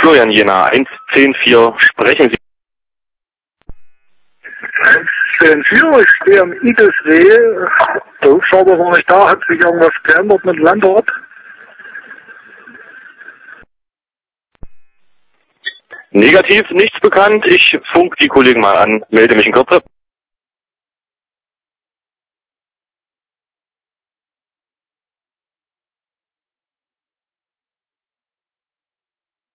Florian Jena, 110-4, sprechen Sie. 110-4, ich stehe am Igelsweh. Der Hubschrauber war nicht da, hat sich irgendwas geändert mit Landort? Negativ, nichts bekannt. Ich funk die Kollegen mal an, melde mich in Kürze.